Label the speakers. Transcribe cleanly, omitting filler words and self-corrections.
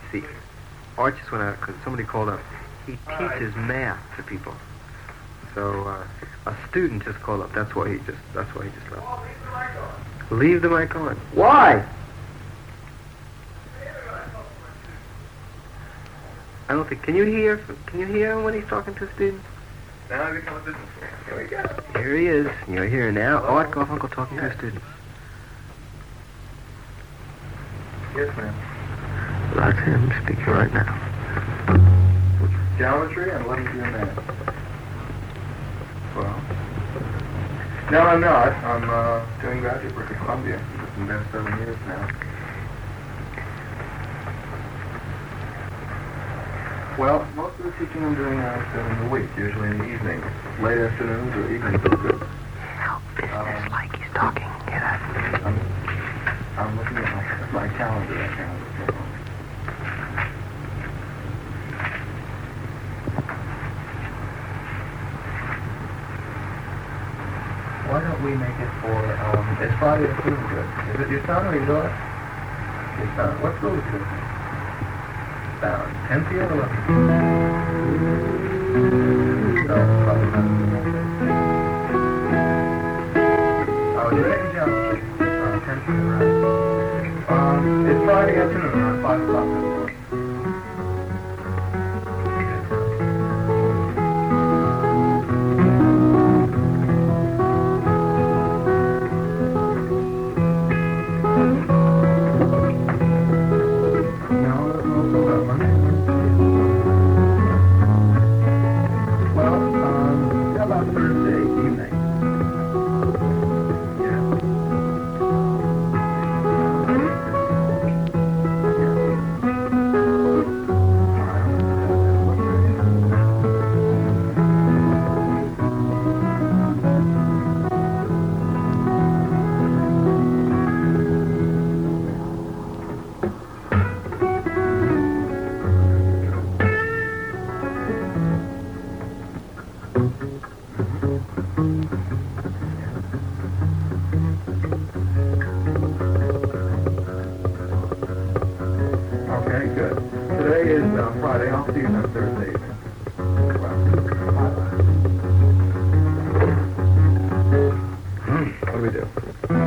Speaker 1: see, Art just went out because somebody called up. He teaches math to people. So a student just called up. That's why he just left. Leave the mic on. Why? I don't think. Can you hear him when he's talking to students?
Speaker 2: Now I become a businessman. Here we go.
Speaker 1: Here he is. You're here now. Art Garfunkel talking to a student.
Speaker 2: Yes, ma'am.
Speaker 1: That's him speaking right now.
Speaker 2: Geometry and let me do math. Well, no, I'm not. I'm doing graduate work at Columbia. It's been there 7 years now. Well, most of the teaching I'm doing now is during the week, usually in the evenings. Late afternoons or evenings is good.
Speaker 1: How business-like he's talking. Hear that?
Speaker 2: I'm looking at my calendar right now. Why don't we make it for, it's Friday afternoon good. Is it your son or your daughter? Your son. What school is he going? Down. 10th year or 11th? No, probably not. Oh, you're in geometry. 10th year, right. It's Friday afternoon around 5 o'clock. Friday, I'll see you on Thursday evening. What do we do?